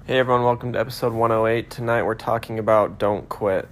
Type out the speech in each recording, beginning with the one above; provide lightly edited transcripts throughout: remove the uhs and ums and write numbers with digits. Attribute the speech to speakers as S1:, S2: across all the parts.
S1: Hey everyone, welcome to episode 108. Tonight we're talking about don't quit.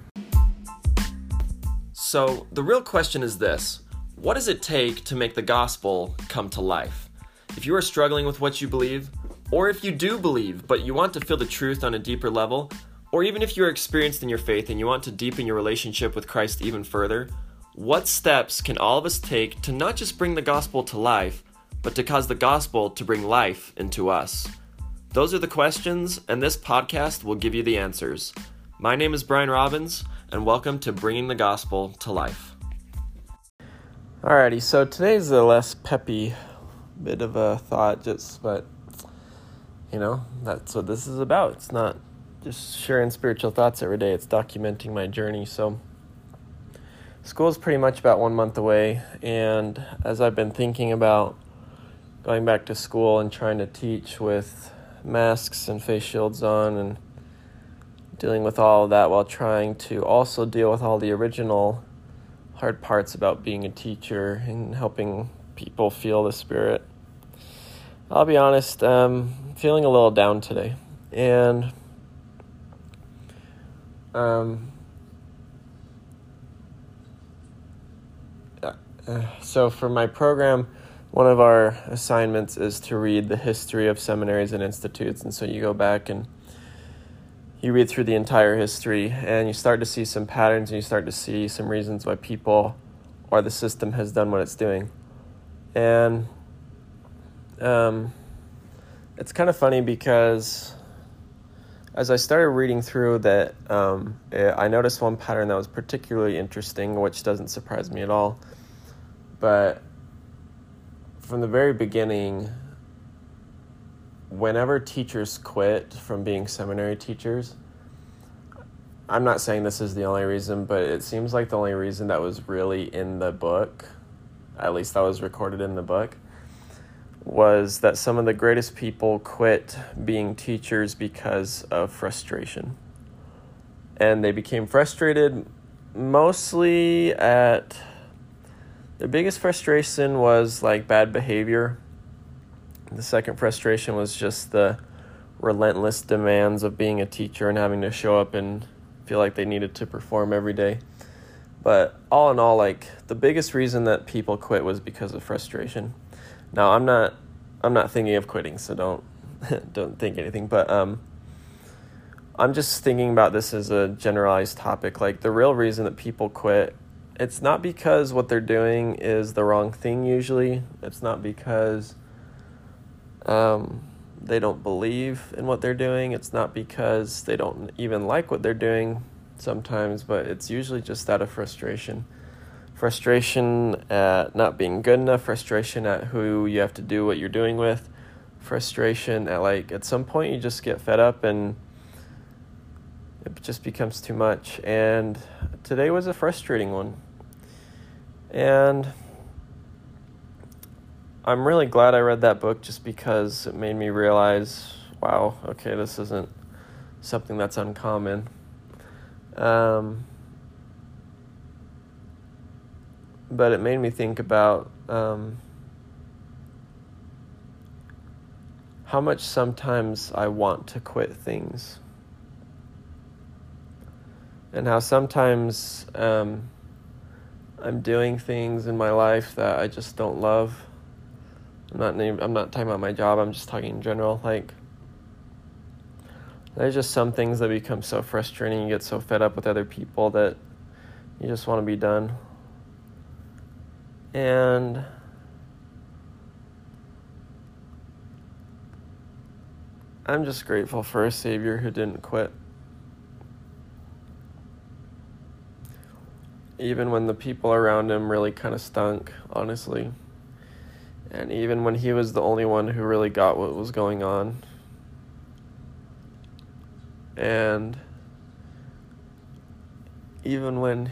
S1: So, the real question is this: what does it take to make the gospel come to life? If you are struggling with what you believe, or if you do believe but you want to feel the truth on a deeper level, or even if you are experienced in your faith and you want to deepen your relationship with Christ even further, what steps can all of us take to not just bring the gospel to life, but to cause the gospel to bring life into us? Those are the questions, and this podcast will give you the answers. My name is Brian Robbins, and welcome to Bringing the Gospel to Life. Alrighty, so today's a less peppy bit of a thought, but that's what this is about. It's not just sharing spiritual thoughts every day, it's documenting my journey. So, school's pretty much about 1 month away, and as I've been thinking about going back to school and trying to teach with masks and face shields on and dealing with all of that while trying to also deal with all the original hard parts about being a teacher and helping people feel the Spirit. I'll be honest, feeling a little down today. And so for my program, one of our assignments is to read the history of seminaries and institutes. And so you go back and you read through the entire history and you start to see some patterns and you start to see some reasons why people or the system has done what it's doing. And it's kind of funny because as I started reading through that, I noticed one pattern that was particularly interesting, which doesn't surprise me at all. But from the very beginning, whenever teachers quit from being seminary teachers, I'm not saying this is the only reason, but it seems like the only reason that was really in the book, at least that was recorded in the book, was that some of the greatest people quit being teachers because of frustration. And they became frustrated mostly at... The biggest frustration was like bad behavior. The second frustration was just the relentless demands of being a teacher and having to show up and feel like they needed to perform every day. But all in all, like the biggest reason that people quit was because of frustration. Now I'm not thinking of quitting, so don't think anything. But I'm just thinking about this as a generalized topic. Like the real reason that people quit, it's not because what they're doing is the wrong thing usually. It's not because they don't believe in what they're doing. It's not because they don't even like what they're doing sometimes, but it's usually just out of frustration. Frustration at not being good enough, frustration at who you have to do what you're doing with, frustration at at some point you just get fed up and it just becomes too much. And today was a frustrating one. And I'm really glad I read that book just because it made me realize, wow, okay, this isn't something that's uncommon. But it made me think about how much sometimes I want to quit things. And how sometimes I'm doing things in my life that I just don't love. I'm not talking about my job, I'm just talking in general. Like, there's just some things that become so frustrating, you get so fed up with other people that you just want to be done. And I'm just grateful for a Savior who didn't quit. Even when the people around him really kind of stunk, honestly. And even when he was the only one who really got what was going on. And even when,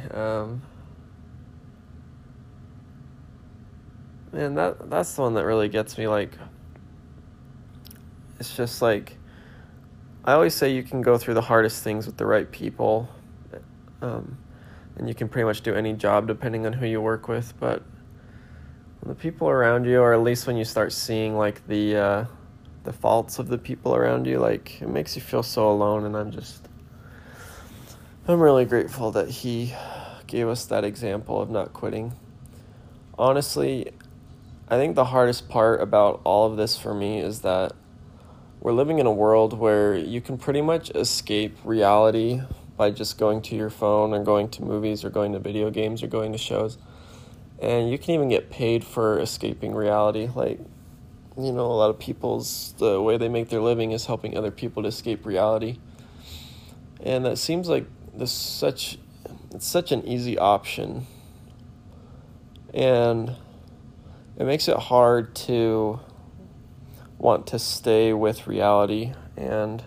S1: that's the one that really gets me, like, it's just like, I always say you can go through the hardest things with the right people, and you can pretty much do any job depending on who you work with, but when the people around you, or at least when you start seeing like the the faults of the people around you, like, it makes you feel so alone, and I'm really grateful that he gave us that example of not quitting. Honestly, I think the hardest part about all of this for me is that we're living in a world where you can pretty much escape reality by just going to your phone or going to movies or going to video games or going to shows. And you can even get paid for escaping reality. Like, you know, a lot of the way they make their living is helping other people to escape reality. And that seems like it's such an easy option. And it makes it hard to want to stay with reality. And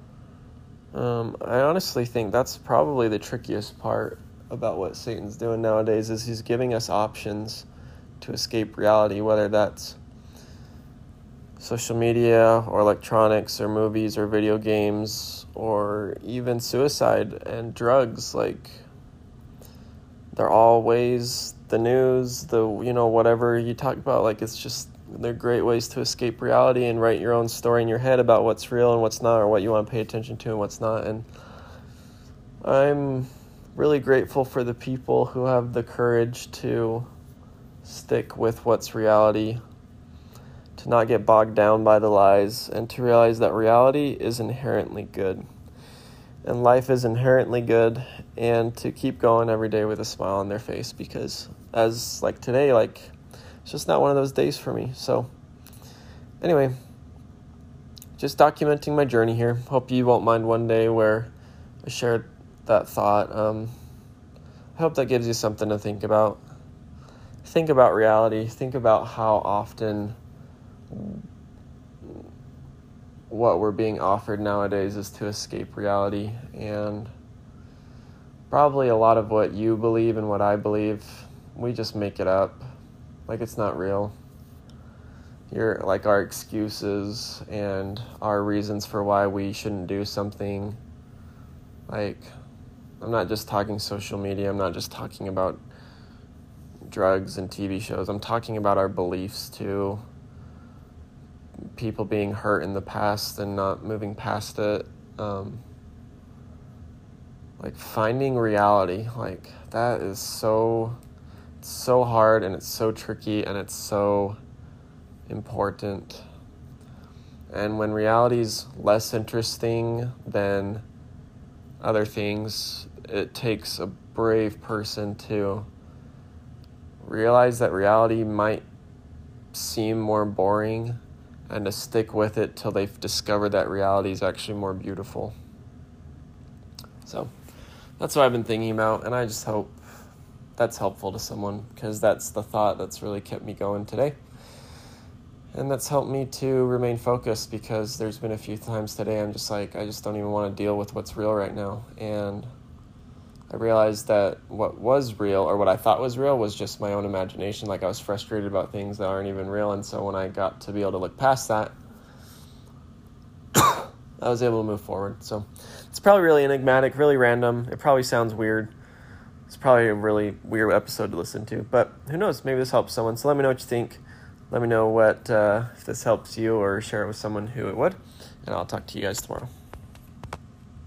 S1: I honestly think that's probably the trickiest part about what Satan's doing nowadays, is he's giving us options to escape reality, whether that's social media or electronics or movies or video games or even suicide and drugs. Like, they're always the news, whatever you talk about, like, they're great ways to escape reality and write your own story in your head about what's real and what's not, or what you want to pay attention to and what's not. And I'm really grateful for the people who have the courage to stick with what's reality, to not get bogged down by the lies, and to realize that reality is inherently good and life is inherently good, and to keep going every day with a smile on their face, because today, it's just not one of those days for me. So anyway, just documenting my journey here. Hope you won't mind one day where I shared that thought. I hope that gives you something to think about. Think about reality. Think about how often what we're being offered nowadays is to escape reality, and probably a lot of what you believe and what I believe, we just make it up. Like, it's not real. Our excuses and our reasons for why we shouldn't do something. Like, I'm not just talking social media. I'm not just talking about drugs and TV shows. I'm talking about our beliefs too. People being hurt in the past and not moving past it. Finding reality. That is so hard, and it's so tricky, and it's so important. And when reality's less interesting than other things, it takes a brave person to realize that reality might seem more boring, and to stick with it till they've discovered that reality is actually more beautiful. So that's what I've been thinking about, and I just hope that's helpful to someone, because that's the thought that's really kept me going today. And that's helped me to remain focused, because there's been a few times today I'm just I just don't even want to deal with what's real right now. And I realized that what was real, or what I thought was real, was just my own imagination. I was frustrated about things that aren't even real. And so when I got to be able to look past that, I was able to move forward. So it's probably really enigmatic, really random. It probably sounds weird. It's probably a really weird episode to listen to, but who knows? Maybe this helps someone. So let me know what you think. Let me know if this helps you, or share it with someone who it would. And I'll talk to you guys tomorrow.